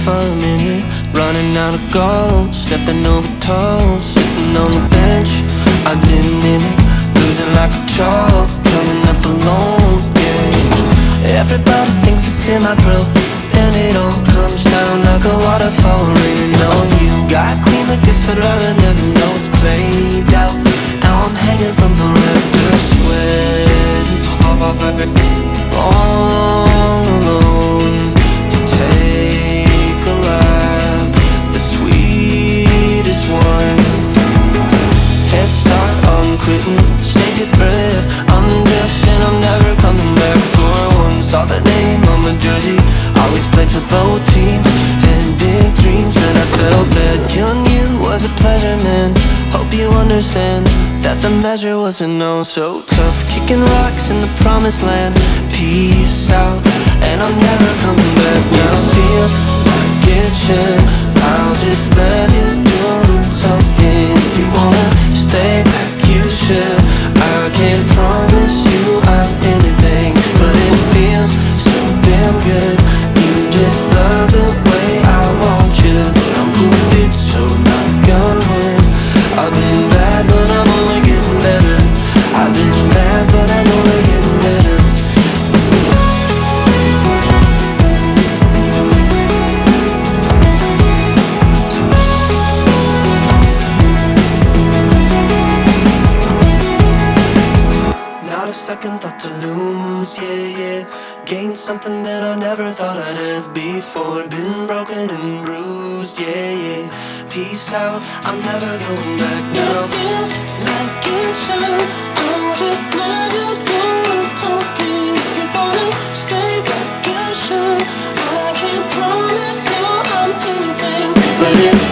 for a minute, running out of gold, stepping over toes, sitting on the bench. I've been in it, losing like a chalk, coming up alone, yeah. Everybody thinks it's semi-pro, then it all comes down like a waterfall, raining on you. Got clean like this, I'd rather never know it's played out. Now I'm hanging from the rafters, sweating all alone to take a lap, the sweetest one. Head start on quitting, save your breath. I'm guessing I'm never coming back for one. Saw the name on my jersey, always played for both teams, had big dreams and I felt bad. Killing you was a pleasure, man. Hope you understand that the measure wasn't oh so tough. Kicking rocks in the promised land, peace out, and I'm never coming back now. Feels like it should, I'll just let you do the talking. If you wanna stay back, you should. I can't promise you I'm anything, but it feels so damn good. You just love the way I want you, but I'm cool with it, so not gonna win. I've been bad, but I'm only getting better. I've been bad, but I know we're getting better. Not a second thought to lose, yeah, yeah. Gained something that I never thought I'd have before. Been broken and bruised, yeah, yeah. Peace out, I'm never going back now. It feels like it should, I'll just let you do the talking. If you wanna stay back, you should. I can't promise you I'm anything, but it